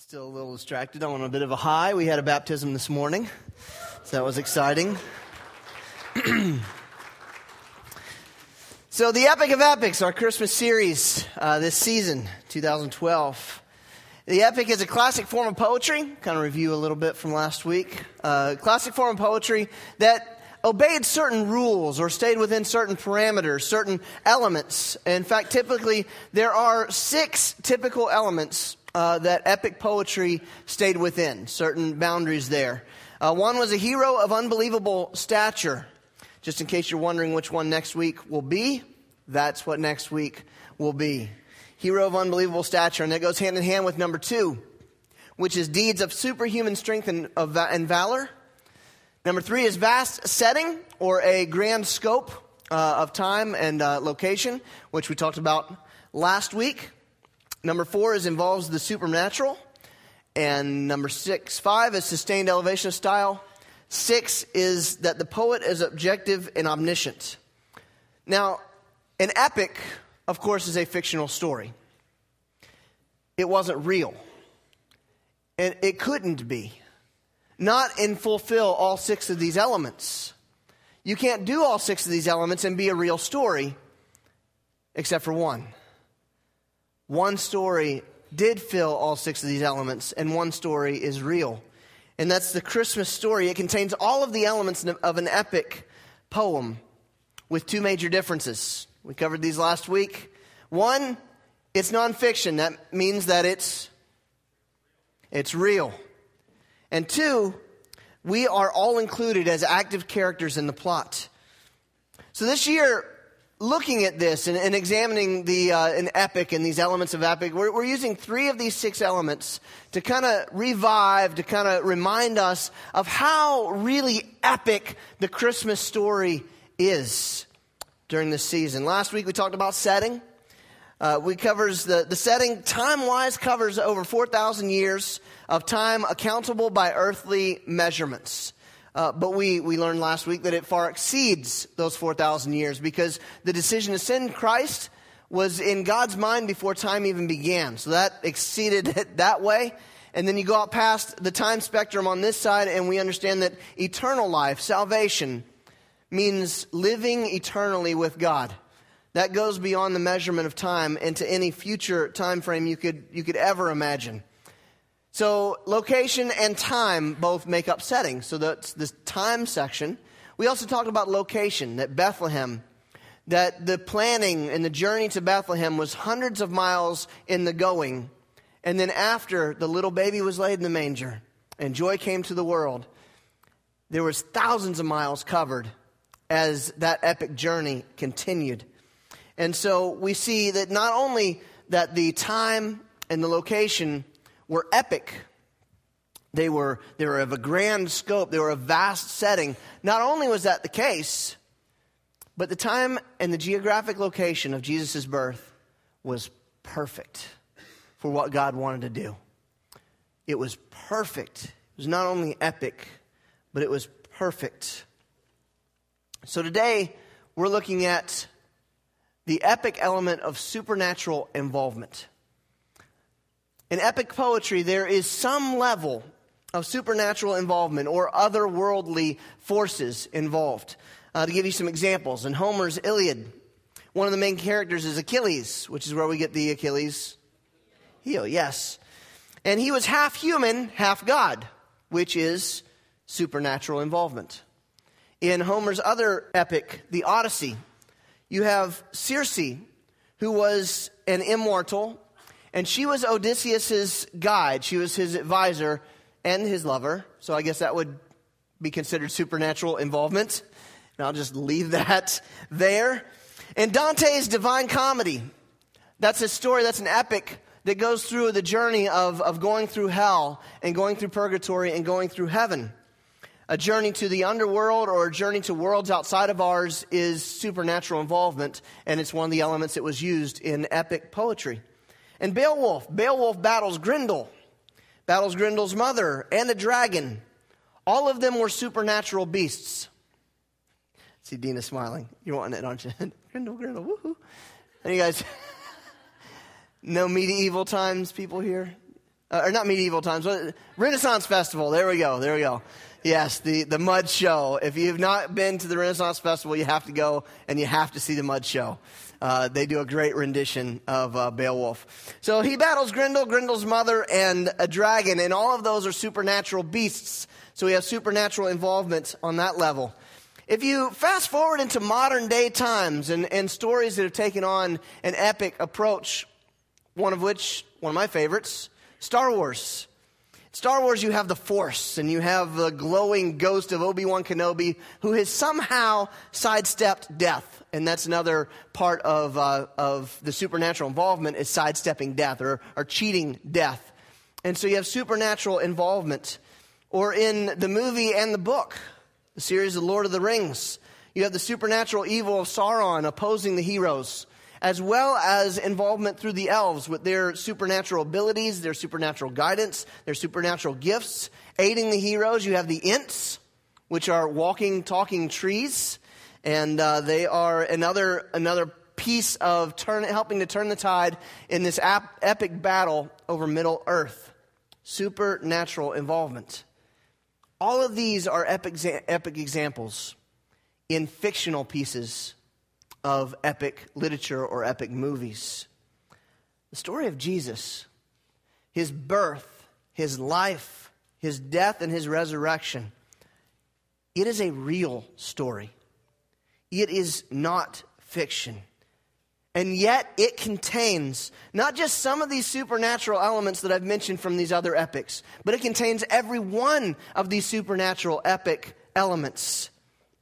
Still a little distracted. I'm on a bit of a high. We had a baptism this morning, so that was exciting. So the Epic of Epics, our Christmas series this season, 2012. The Epic is a classic form of poetry. Kind of review a little bit from last week. Classic form of poetry that obeyed certain rules or stayed within certain parameters, certain elements. In fact, typically, there are 6 typical elements that epic poetry stayed within, certain boundaries there. One was a hero of unbelievable stature. Just in case you're wondering which one next week will be, that's what next week will be. Hero of unbelievable stature, and that goes hand in hand with number 2, which is deeds of superhuman strength and valor. Number 3 is vast setting, or a grand scope of time and location, which we talked about last week. Number 4 involves the supernatural. And number 5 is sustained elevation of style. 6 is that the poet is objective and omniscient. Now, an epic, of course, is a fictional story. It wasn't real. And it couldn't be. Not and fulfill all 6 of these elements. You can't do all 6 of these elements and be a real story, except for one. One story did fill all 6 of these elements, and one story is real. And that's the Christmas story. It contains all of the elements of an epic poem with 2 major differences. We covered these last week. 1, it's nonfiction. That means that it's real. And 2, we are all included as active characters in the plot. So this year, looking at this and examining an epic and these elements of epic, we're using 3 of these 6 elements to kind of revive, to kind of remind us of how really epic the Christmas story is during this season. Last week we talked about setting. We covers the setting, time-wise, covers over 4,000 years of time accountable by earthly measurements. But we learned last week that it far exceeds those 4,000 years because the decision to send Christ was in God's mind before time even began. So that exceeded it that way. And then you go out past the time spectrum on this side and we understand that eternal life, salvation, means living eternally with God. That goes beyond the measurement of time into any future time frame you could ever imagine. So location and time both make up setting. So that's this time section. We also talked about location, that Bethlehem, that the planning and the journey to Bethlehem was hundreds of miles in the going. And then after the little baby was laid in the manger and joy came to the world, there was thousands of miles covered as that epic journey continued. And so we see that not only that the time and the location were epic, they were of a grand scope, they were a vast setting. Not only was that the case, but the time and the geographic location of Jesus' birth was perfect for what God wanted to do. It was perfect. It was not only epic, but it was perfect. So today, we're looking at the epic element of supernatural involvement. In epic poetry, there is some level of supernatural involvement or otherworldly forces involved. To give you some examples, in Homer's Iliad, one of the main characters is Achilles, which is where we get the Achilles heel, yes. And he was half human, half God, which is supernatural involvement. In Homer's other epic, the Odyssey, you have Circe, who was an immortal, and she was Odysseus' guide. She was his advisor and his lover. So I guess that would be considered supernatural involvement. And I'll just leave that there. In Dante's Divine Comedy, that's a story, that's an epic that goes through the journey of going through hell and going through purgatory and going through heaven. A journey to the underworld or a journey to worlds outside of ours is supernatural involvement, and it's one of the elements that was used in epic poetry. And Beowulf battles Grendel, battles Grendel's mother and a dragon. All of them were supernatural beasts. See Dina smiling. You're wanting it, aren't you? Grendel, woohoo. And you guys, no medieval times people here? or not medieval times, but Renaissance Festival. There we go. Yes, the mud show. If you've not been to the Renaissance Festival, you have to go and you have to see the mud show. They do a great rendition of Beowulf. So he battles Grendel, Grendel's mother, and a dragon, and all of those are supernatural beasts. So we have supernatural involvement on that level. If you fast forward into modern day times and stories that have taken on an epic approach, one of my favorites, Star Wars. Star Wars, you have the Force, and you have the glowing ghost of Obi-Wan Kenobi, who has somehow sidestepped death. And that's another part of the supernatural involvement, is sidestepping death or cheating death. And so you have supernatural involvement. Or in the movie and the book, the series of Lord of the Rings, you have the supernatural evil of Sauron opposing the heroes, as well as involvement through the elves with their supernatural abilities, their supernatural guidance, their supernatural gifts, aiding the heroes. You have the Ents, which are walking, talking trees, and they are another piece of helping to turn the tide in this epic battle over Middle Earth. Supernatural involvement. All of these are epic examples in fictional pieces of epic literature or epic movies. The story of Jesus, his birth, his life, his death, and his resurrection, it is a real story. It is not fiction. And yet it contains not just some of these supernatural elements that I've mentioned from these other epics, but it contains every one of these supernatural epic elements.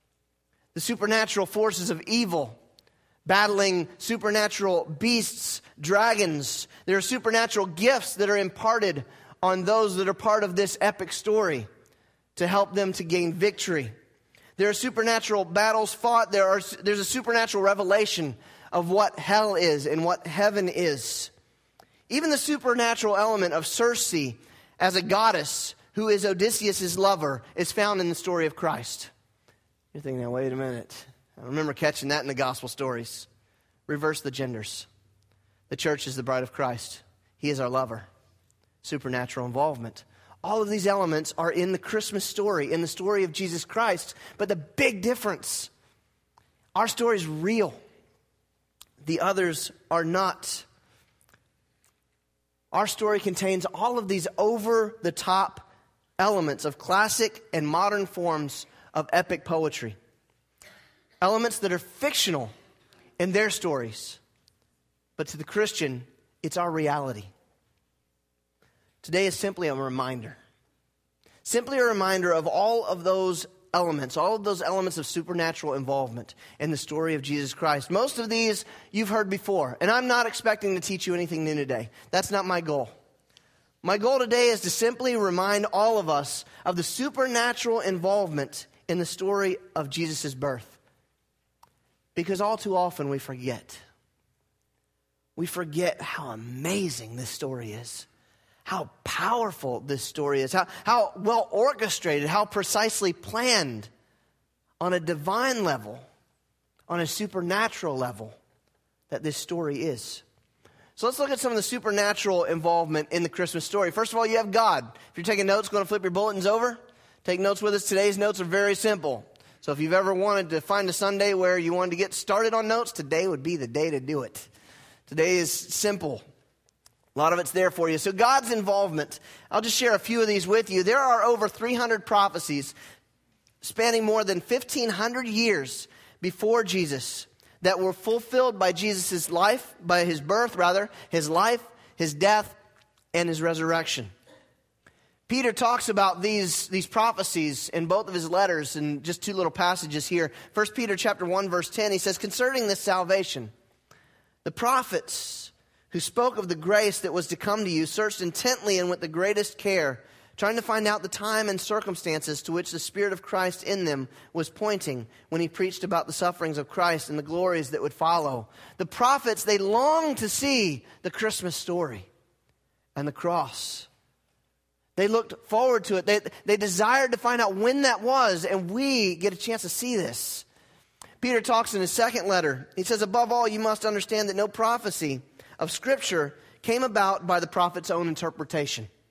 The supernatural forces of evil, battling supernatural beasts, dragons. There are supernatural gifts that are imparted on those that are part of this epic story to help them to gain victory. There are supernatural battles fought. There's a supernatural revelation of what hell is and what heaven is. Even the supernatural element of Circe as a goddess who is Odysseus' lover is found in the story of Christ. You're thinking, now, wait a minute. I remember catching that in the gospel stories. Reverse the genders. The church is the bride of Christ. He is our lover. Supernatural involvement. All of these elements are in the Christmas story, in the story of Jesus Christ. But the big difference, our story is real. The others are not. Our story contains all of these over-the-top elements of classic and modern forms of epic poetry. Elements that are fictional in their stories. But to the Christian, it's our reality. Today is simply a reminder. Simply a reminder of all of those elements of supernatural involvement in the story of Jesus Christ. Most of these you've heard before, and I'm not expecting to teach you anything new today. That's not my goal. My goal today is to simply remind all of us of the supernatural involvement in the story of Jesus' birth. Because all too often we forget. We forget how amazing this story is. How powerful this story is, how well orchestrated, how precisely planned on a divine level, on a supernatural level, that this story is. So let's look at some of the supernatural involvement in the Christmas story. First of all, you have God. If you're taking notes, go and flip your bulletins over. Take notes with us. Today's notes are very simple. So if you've ever wanted to find a Sunday where you wanted to get started on notes, today would be the day to do it. Today is simple. A lot of it's there for you. So God's involvement. I'll just share a few of these with you. There are over 300 prophecies spanning more than 1,500 years before Jesus that were fulfilled by Jesus' life, by his birth rather, his life, his death, and his resurrection. Peter talks about these prophecies in both of his letters, in just two little passages here. 1 Peter chapter 1, verse 10, he says, concerning this salvation, the prophets who spoke of the grace that was to come to you searched intently and with the greatest care, trying to find out the time and circumstances to which the Spirit of Christ in them was pointing when he preached about the sufferings of Christ and the glories that would follow. The prophets, they longed to see the Christmas story and the cross. They looked forward to it. They desired to find out when that was, and we get a chance to see this. Peter talks in his second letter. He says, above all, you must understand that no prophecy of Scripture came about by the prophet's own interpretation.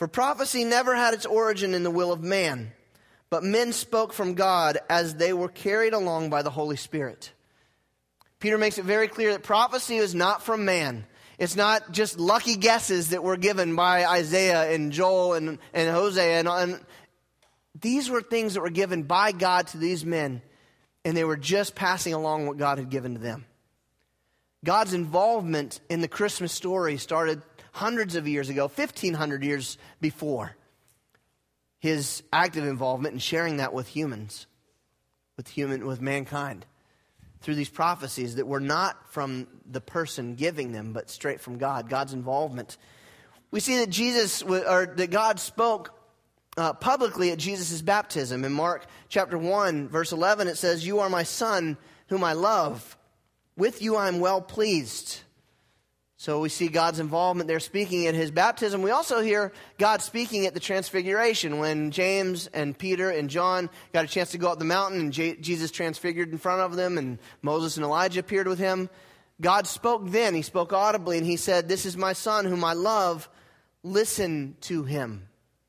For prophecy never had its origin in the will of man, but men spoke from God as they were carried along by the Holy Spirit. Peter makes it very clear that prophecy is not from man. It's not just lucky guesses that were given by Isaiah and Joel and Hosea. And these were things that were given by God to these men, and they were just passing along what God had given to them. God's involvement in the Christmas story started hundreds of years ago, 1,500 years before. His active involvement in sharing that with humans, with mankind, through these prophecies that were not from the person giving them, but straight from God, God's involvement. We see that that God spoke publicly at Jesus' baptism. In Mark chapter 1, verse 11, it says, "You are my son, whom I love. With you I am well pleased." So we see God's involvement there speaking at his baptism. We also hear God speaking at the Transfiguration when James and Peter and John got a chance to go up the mountain and Jesus transfigured in front of them and Moses and Elijah appeared with him. God spoke then. He spoke audibly and he said, "This is my son whom I love. Listen to him."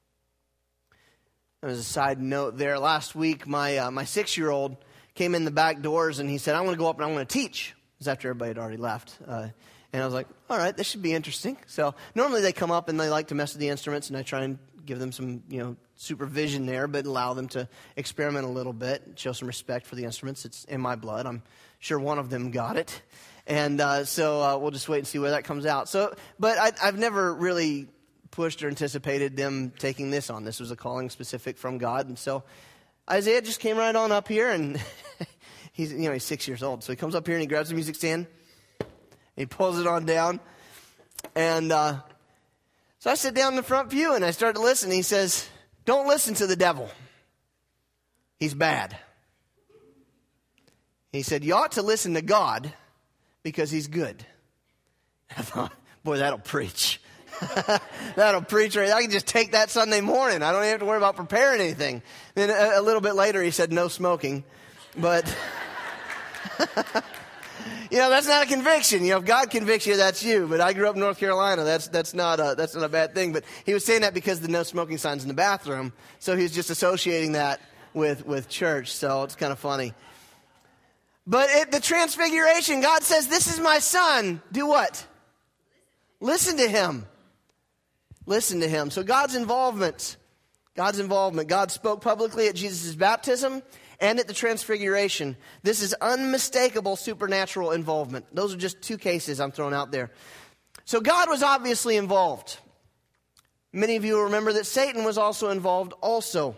As a side note there, last week my 6-year-old came in the back doors and he said, "I want to go up and I want to teach." It was after everybody had already left. And I was like, all right, this should be interesting. So normally they come up and they like to mess with the instruments, and I try and give them some, supervision there, but allow them to experiment a little bit, show some respect for the instruments. It's in my blood. I'm sure one of them got it. And so we'll just wait and see where that comes out. But I've never really pushed or anticipated them taking this on. This was a calling specific from God. And so Isaiah just came right on up here, and he's 6 years old. So he comes up here and he grabs the music stand. He pulls it on down. And so I sit down in the front pew and I start to listen. He says, "Don't listen to the devil. He's bad." He said, "You ought to listen to God because he's good." I thought, boy, that'll preach. That'll preach right. I can just take that Sunday morning. I don't even have to worry about preparing anything. Then a little bit later he said, "No smoking." But that's not a conviction. If God convicts you, that's you. But I grew up in North Carolina. That's not a bad thing. But he was saying that because the no smoking sign's in the bathroom. So he was just associating that with church. So it's kind of funny. But at the Transfiguration, God says, "This is my son." Do what? Listen to him. Listen to him. So God's involvement. God spoke publicly at Jesus' baptism and at the Transfiguration. This is unmistakable supernatural involvement. Those are just two cases I'm throwing out there. So God was obviously involved. Many of you will remember that Satan was also involved also.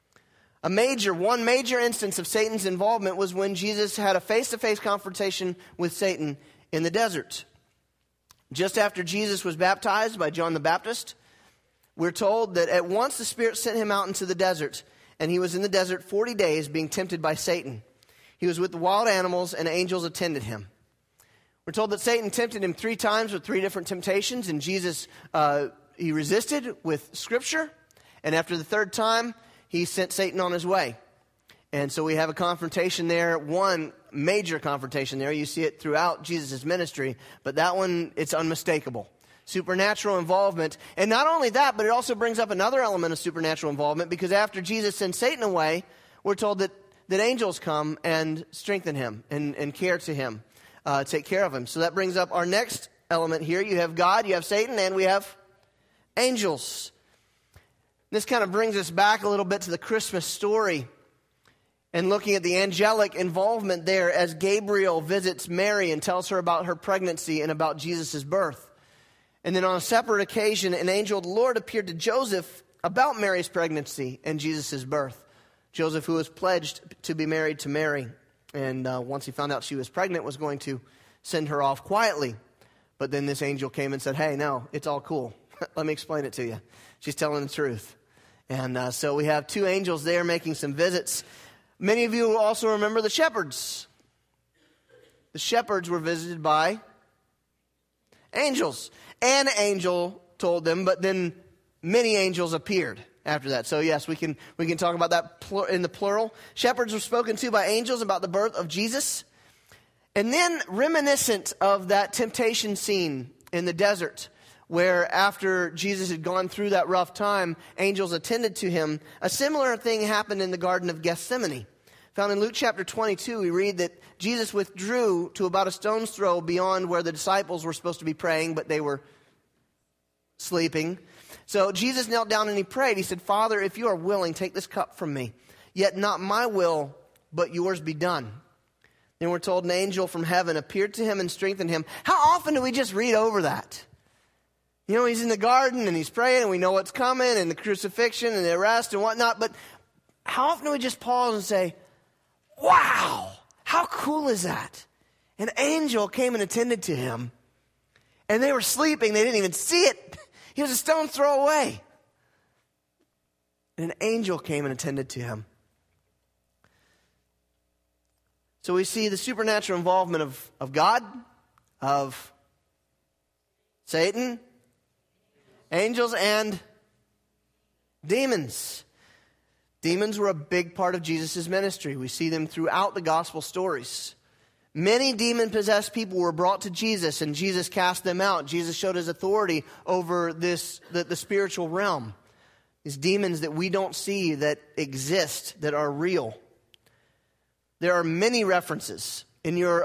One major instance of Satan's involvement was when Jesus had a face-to-face confrontation with Satan in the desert. Just after Jesus was baptized by John the Baptist, we're told that at once the Spirit sent him out into the desert, and he was in the desert 40 days being tempted by Satan. He was with the wild animals, and angels attended him. We're told that Satan tempted him 3 times with 3 different temptations, and Jesus, he resisted with Scripture. And after the 3rd time, he sent Satan on his way. And so we have a confrontation there, one major confrontation there. You see it throughout Jesus' ministry, but that one, it's unmistakable. Supernatural involvement. And not only that, but it also brings up another element of supernatural involvement, because after Jesus sends Satan away, we're told that angels come and strengthen him and care to him, take care of him. So that brings up our next element here. You have God, you have Satan, and we have angels. This kind of brings us back a little bit to the Christmas story and looking at the angelic involvement there as Gabriel visits Mary and tells her about her pregnancy and about Jesus' birth. And then on a separate occasion, an angel of the Lord appeared to Joseph about Mary's pregnancy and Jesus' birth. Joseph, who was pledged to be married to Mary, and once he found out she was pregnant, was going to send her off quietly. But then this angel came and said, "Hey, no, it's all cool. Let me explain it to you. She's telling the truth." And so we have 2 angels there making some visits. Many of you also remember the shepherds. The shepherds were visited by angels. An angel told them, but then many angels appeared after that. So yes, we can talk about that in the plural. Shepherds were spoken to by angels about the birth of Jesus. And then reminiscent of that temptation scene in the desert, where after Jesus had gone through that rough time, angels attended to him. A similar thing happened in the Garden of Gethsemane. Found in Luke chapter 22, we read that Jesus withdrew to about a stone's throw beyond where the disciples were supposed to be praying, but they were sleeping. So Jesus knelt down and he prayed. He said, "Father, if you are willing, take this cup from me. Yet not my will, but yours be done." Then we're told an angel from heaven appeared to him and strengthened him. How often do we just read over that? You know, he's in the garden and he's praying and we know what's coming and the crucifixion and the arrest and whatnot. But how often do we just pause and say, wow, how cool is that? An angel came and attended to him. And they were sleeping. They didn't even see it. He was a stone's throw away. And an angel came and attended to him. So we see the supernatural involvement of God, of Satan, angels, and demons. Demons were a big part of Jesus' ministry. We see them throughout the gospel stories. Many demon-possessed people were brought to Jesus, and Jesus cast them out. Jesus showed his authority over the spiritual realm. These demons that we don't see, that exist, that are real. There are many references. In your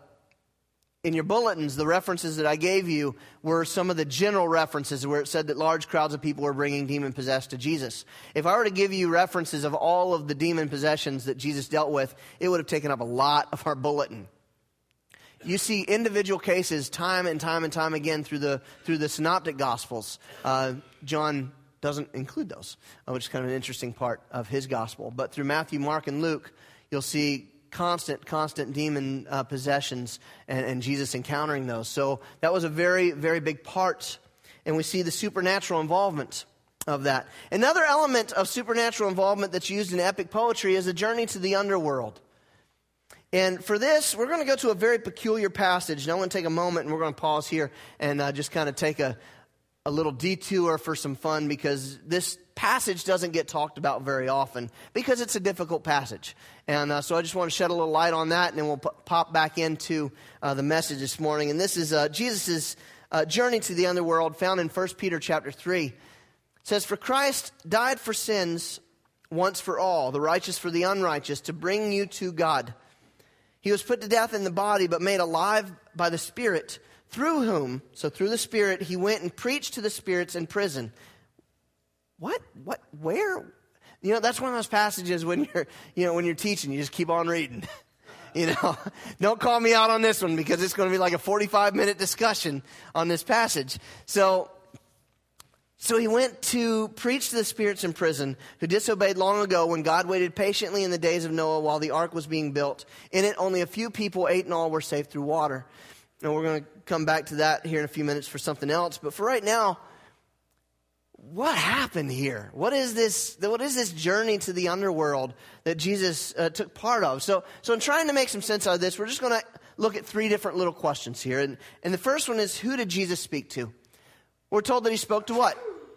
bulletins, the references that I gave you were some of the general references where it said that large crowds of people were bringing demon-possessed to Jesus. If I were to give you references of all of the demon possessions that Jesus dealt with, it would have taken up a lot of our bulletin. You see individual cases time and time and time again through the synoptic gospels. John doesn't include those, which is kind of an interesting part of his gospel. But through Matthew, Mark, and Luke, you'll see constant demon possessions and Jesus encountering those. So that was a very, very big part. And we see the supernatural involvement of that. Another element of supernatural involvement that's used in epic poetry is a journey to the underworld. And for this, we're going to go to a very peculiar passage. And I want to take a moment and we're going to pause here and just kind of take a little detour for some fun, because this passage doesn't get talked about very often because it's a difficult passage. And so I just want to shed a little light on that, and then we'll pop back into the message this morning. And this is Jesus' journey to the underworld, found in 1 Peter chapter 3. It says, "For Christ died for sins once for all, the righteous for the unrighteous, to bring you to God. He was put to death in the body, but made alive by the Spirit, through whom," so through the Spirit, "he went and preached to the spirits in prison." What? Where? You know, that's one of those passages when you're teaching, you just keep on reading. Don't call me out on this one, because it's going to be like a 45-minute discussion on this passage. So he went to preach to the spirits in prison who disobeyed long ago, when God waited patiently in the days of Noah while the ark was being built. In it, only a few people, 8 in all, were saved through water. And we're going to come back to that here in a few minutes for something else. But for right now, what happened here? What is this journey to the underworld that Jesus took part of? So in trying to make some sense out of this, we're just going to look at 3 different little questions here. And the first one is, who did Jesus speak to? We're told that he spoke to what?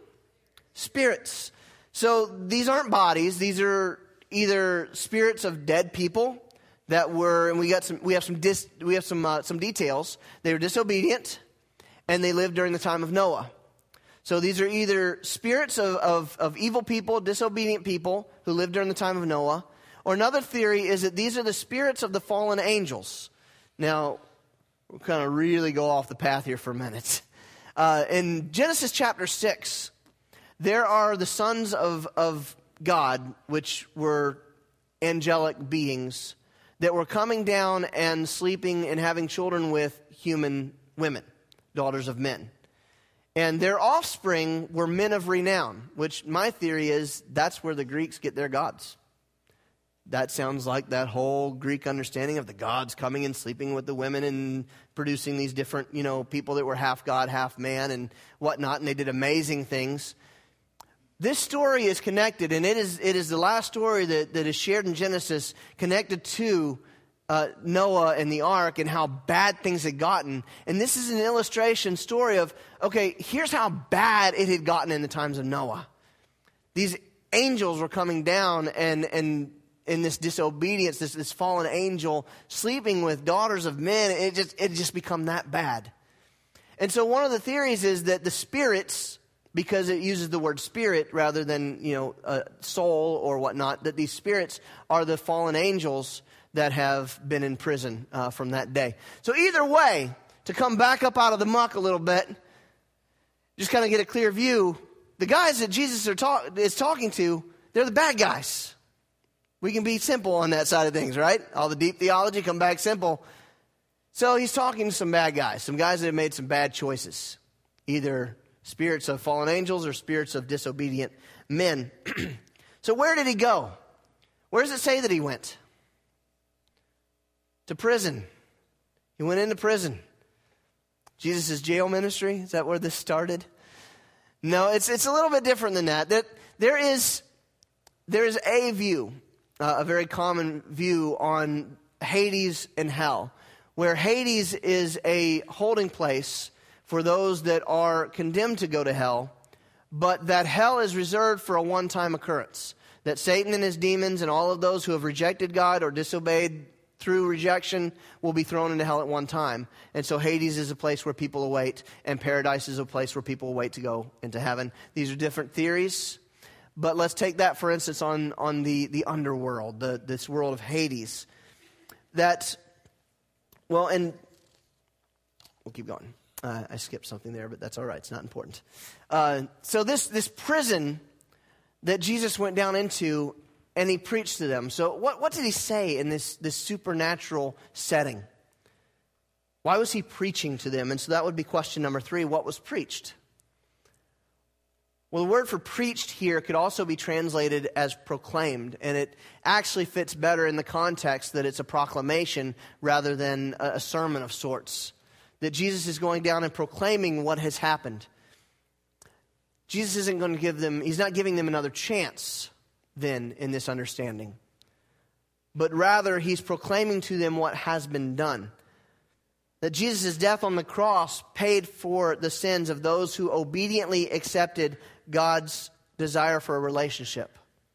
Spirits. So these aren't bodies. These are either spirits of dead people that were, and we have some details. They were disobedient, and they lived during the time of Noah. So these are either spirits of evil people, disobedient people who lived during the time of Noah, or another theory is that these are the spirits of the fallen angels. Now, we'll kind of really go off the path here for a minute. In Genesis chapter 6, there are the sons of God, which were angelic beings, that were coming down and sleeping and having children with human women, daughters of men. And their offspring were men of renown, which my theory is that's where the Greeks get their gods. That sounds like that whole Greek understanding of the gods coming and sleeping with the women and producing these different, people that were half God, half man and whatnot, and they did amazing things. This story is connected, and it is the last story that is shared in Genesis, connected to Noah and the ark and how bad things had gotten. And this is an illustration story of, okay, here's how bad it had gotten in the times of Noah. These angels were coming down and in this disobedience, this fallen angel sleeping with daughters of men. It just become that bad. And so one of the theories is that the spirits, because it uses the word spirit rather than, soul or whatnot, that these spirits are the fallen angels that have been in prison from that day. So either way, to come back up out of the muck a little bit, just kind of get a clear view, the guys that Jesus is talking to, they're the bad guys. We can be simple on that side of things, right? All the deep theology, come back simple. So he's talking to some bad guys, some guys that have made some bad choices, either spirits of fallen angels or spirits of disobedient men. So where did he go? Where does it say that he went? To prison. He went into prison. Jesus' jail ministry, is that where this started? No, it's a little bit different than that. There is a view, a very common view on Hades and hell, where Hades is a holding place for those that are condemned to go to hell, but that hell is reserved for a one-time occurrence. That Satan and his demons and all of those who have rejected God or disobeyed through rejection will be thrown into hell at one time. And so Hades is a place where people await, and paradise is a place where people await to go into heaven. These are different theories, but let's take that, for instance, on the underworld, this world of Hades. And we'll keep going. I skipped something there, but that's all right. It's not important. So this prison that Jesus went down into, and he preached to them. So what did he say in this supernatural setting? Why was he preaching to them? And so that would be question number 3. What was preached? Well, the word for preached here could also be translated as proclaimed, and it actually fits better in the context that it's a proclamation rather than a sermon of sorts. That Jesus is going down and proclaiming what has happened. Jesus isn't going to he's not giving them another chance then in this understanding. But rather, he's proclaiming to them what has been done. That Jesus' death on the cross paid for the sins of those who obediently accepted God's desire for a relationship.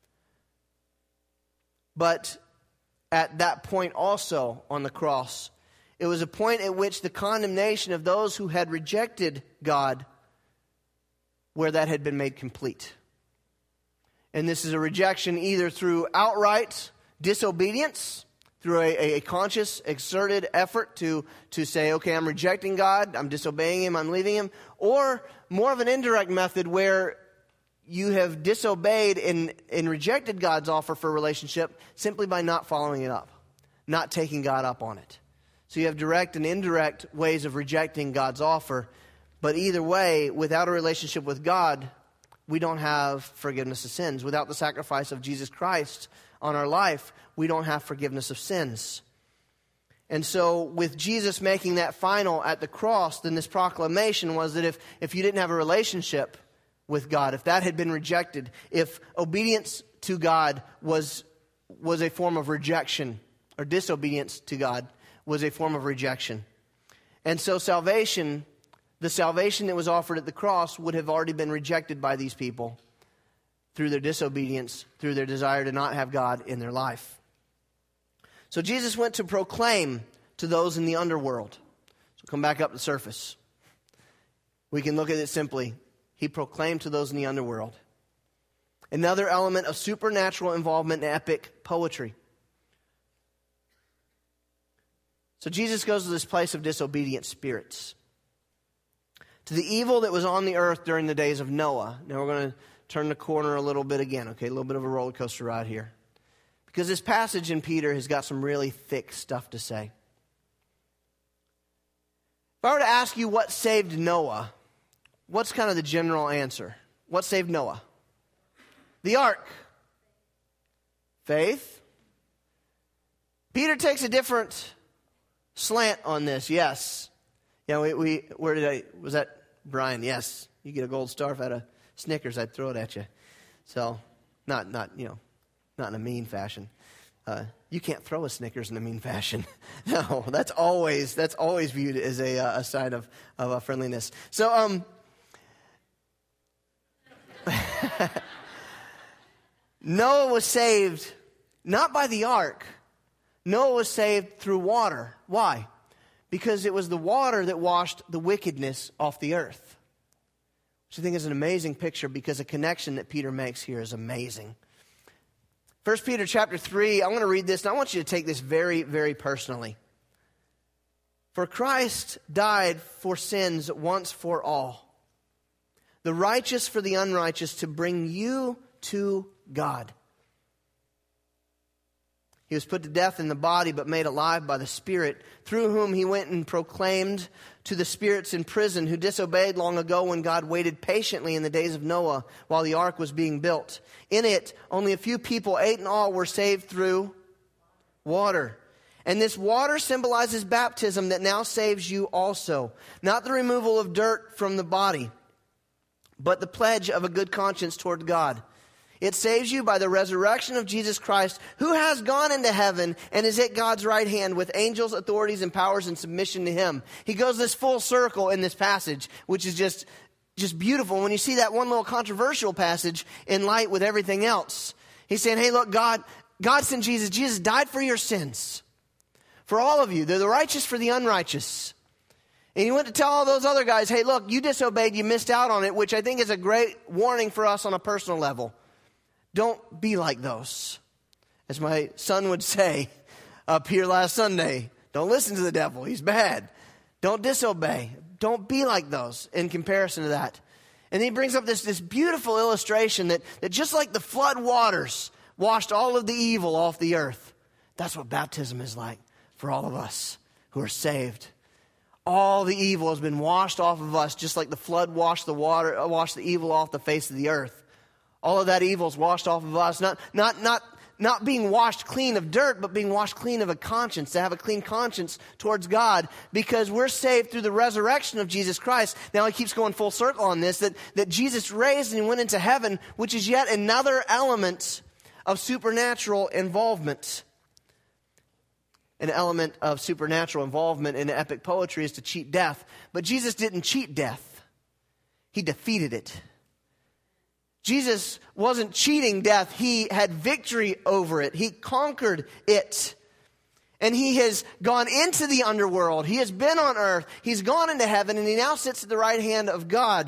But at that point also on the cross, it was a point at which the condemnation of those who had rejected God, where that had been made complete. And this is a rejection either through outright disobedience, through a conscious, exerted effort to say, okay, I'm rejecting God, I'm disobeying Him, I'm leaving Him, or more of an indirect method where you have disobeyed and rejected God's offer for a relationship simply by not following it up, not taking God up on it. So you have direct and indirect ways of rejecting God's offer, but either way, without a relationship with God, we don't have forgiveness of sins. Without the sacrifice of Jesus Christ on our life, we don't have forgiveness of sins. And so with Jesus making that final at the cross, then this proclamation was that if you didn't have a relationship with God, if that had been rejected, if obedience to God was a form of rejection, or disobedience to God was a form of rejection. And so the salvation that was offered at the cross would have already been rejected by these people through their disobedience, through their desire to not have God in their life. So Jesus went to proclaim to those in the underworld. So come back up to the surface. We can look at it simply. He proclaimed to those in the underworld. Another element of supernatural involvement in epic poetry. So Jesus goes to this place of disobedient spirits, to the evil that was on the earth during the days of Noah. Now we're going to turn the corner a little bit again, okay? A little bit of a roller coaster ride here. Because this passage in Peter has got some really thick stuff to say. If I were to ask you what saved Noah, what's kind of the general answer? What saved Noah? The ark. Faith. Peter takes a different slant on this, yes. Yeah, was that Brian? Yes. You get a gold star out of Snickers, I'd throw it at you. So, not in a mean fashion. You can't throw a Snickers in a mean fashion. No, that's always viewed as a sign of friendliness. So, Noah was saved not by the ark. Noah was saved through water. Why? because it was the water that washed the wickedness off the earth. Which I think is an amazing picture, because the connection that Peter makes here is amazing. 1 Peter chapter 3, I want to read this, and I want you to take this very, very personally. For Christ died for sins once for all, the righteous for the unrighteous, to bring you to God. He was put to death in the body, but made alive by the Spirit, through whom he went and proclaimed to the spirits in prison who disobeyed long ago, when God waited patiently in the days of Noah while the ark was being built. In it, only a few people, 8 in all, were saved through water. And this water symbolizes baptism that now saves you also. Not the removal of dirt from the body, but the pledge of a good conscience toward God. It saves you by the resurrection of Jesus Christ, who has gone into heaven and is at God's right hand with angels, authorities, and powers in submission to him. He goes this full circle in this passage, which is just beautiful. When you see that one little controversial passage in light with everything else, he's saying, hey, look, God sent Jesus. Jesus died for your sins. For all of you. They're the righteous for the unrighteous. And he went to tell all those other guys, hey, look, you disobeyed, you missed out on it, which I think is a great warning for us on a personal level. Don't be like those. As my son would say up here last Sunday, don't listen to the devil. He's bad. Don't disobey. Don't be like those in comparison to that. And he brings up this beautiful illustration that just like the flood waters washed all of the evil off the earth, that's what baptism is like for all of us who are saved. All the evil has been washed off of us, just like the flood washed the evil off the face of the earth. All of that evil is washed off of us. Not being washed clean of dirt, but being washed clean of a conscience, to have a clean conscience towards God, because we're saved through the resurrection of Jesus Christ. Now he keeps going full circle on this, that Jesus raised and he went into heaven, which is yet another element of supernatural involvement. An element of supernatural involvement in epic poetry is to cheat death. But Jesus didn't cheat death. He defeated it. Jesus wasn't cheating death. He had victory over it. He conquered it. And he has gone into the underworld. He has been on earth. He's gone into heaven, and he now sits at the right hand of God.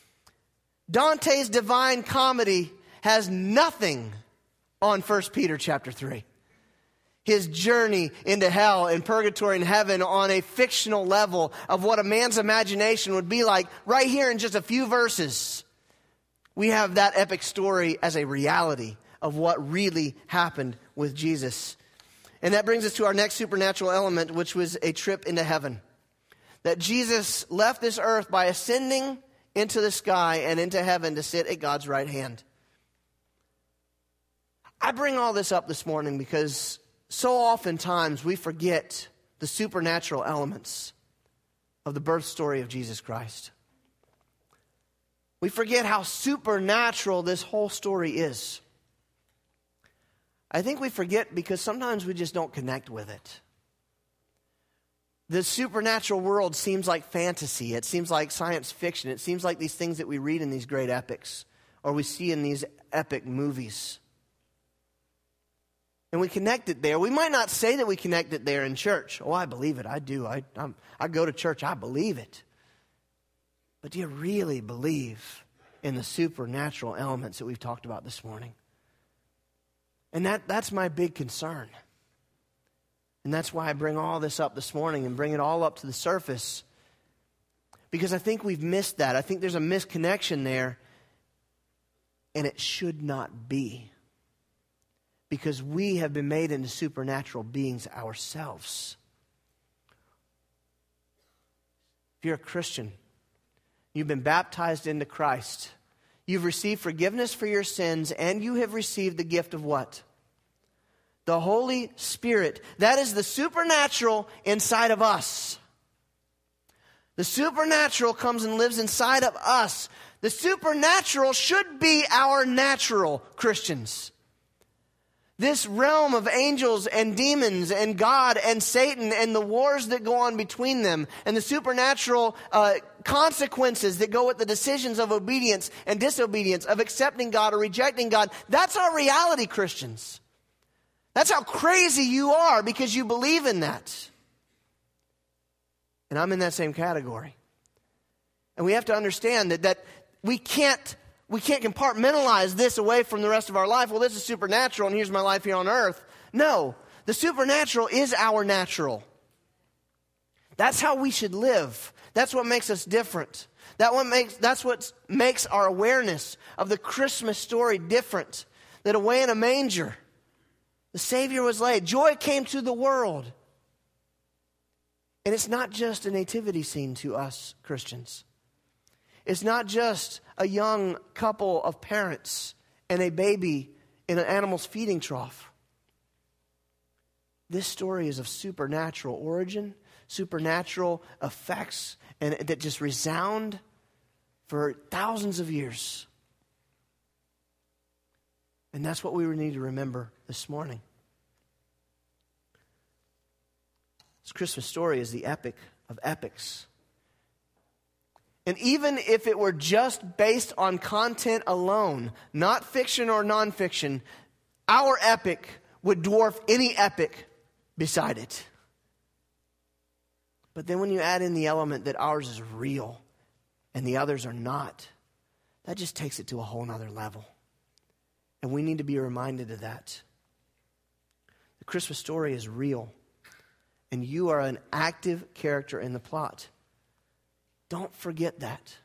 Dante's Divine Comedy has nothing on 1 Peter chapter 3. His journey into hell and purgatory and heaven on a fictional level of what a man's imagination would be like, right here in just a few verses. We have that epic story as a reality of what really happened with Jesus. And that brings us to our next supernatural element, which was a trip into heaven. That Jesus left this earth by ascending into the sky and into heaven to sit at God's right hand. I bring all this up this morning because so oftentimes we forget the supernatural elements of the birth story of Jesus Christ. We forget how supernatural this whole story is. I think we forget because sometimes we just don't connect with it. The supernatural world seems like fantasy. It seems like science fiction. It seems like these things that we read in these great epics or we see in these epic movies. And we connect it there. We might not say that we connect it there in church. Oh, I believe it. I do. I go to church. I believe it. But do you really believe in the supernatural elements that we've talked about this morning? And that's my big concern. And that's why I bring all this up this morning and bring it all up to the surface. Because I think we've missed that. I think there's a misconnection there. And it should not be. Because we have been made into supernatural beings ourselves. If you're a Christian, you've been baptized into Christ. You've received forgiveness for your sins, and you have received the gift of what? The Holy Spirit. That is the supernatural inside of us. The supernatural comes and lives inside of us. The supernatural should be our natural, Christians. This realm of angels and demons and God and Satan and the wars that go on between them and the supernatural consequences that go with the decisions of obedience and disobedience, of accepting God or rejecting God, that's our reality, Christians. That's how crazy you are because you believe in that. And I'm in that same category. And we have to understand that we can't compartmentalize this away from the rest of our life. Well, this is supernatural, and here's my life here on earth. No, the supernatural is our natural. That's how we should live. That's what makes us different. That's what makes our awareness of the Christmas story different. That away in a manger, the Savior was laid. Joy came to the world. And it's not just a nativity scene to us Christians. It's not just a young couple of parents and a baby in an animal's feeding trough. This story is of supernatural origin, supernatural effects, and that just resound for thousands of years. And that's what we need to remember this morning. This Christmas story is the epic of epics. And even if it were just based on content alone, not fiction or nonfiction, our epic would dwarf any epic beside it. But then when you add in the element that ours is real and the others are not, that just takes it to a whole nother level. And we need to be reminded of that. The Christmas story is real, and you are an active character in the plot. Don't forget that.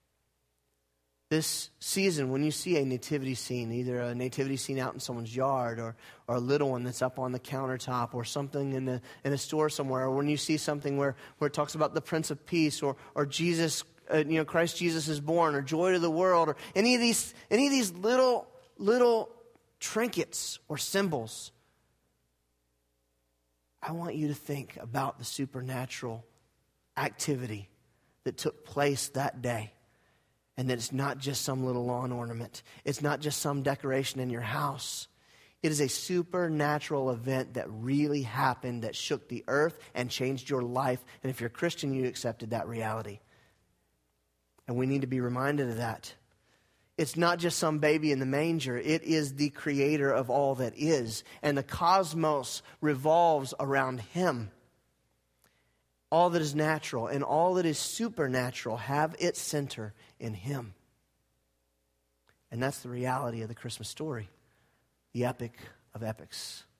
This season, when you see a nativity scene, either a nativity scene out in someone's yard or a little one that's up on the countertop or something in a store somewhere, or when you see something where it talks about the Prince of Peace or Jesus, Christ Jesus is born, or joy to the world, or any of these little trinkets or symbols, I want you to think about the supernatural activity that took place that day. And that it's not just some little lawn ornament. It's not just some decoration in your house. It is a supernatural event that really happened, that shook the earth and changed your life. And if you're a Christian, you accepted that reality. And we need to be reminded of that. It's not just some baby in the manger. It is the creator of all that is. And the cosmos revolves around him. All that is natural and all that is supernatural have its center in him. And that's the reality of the Christmas story, the epic of epics.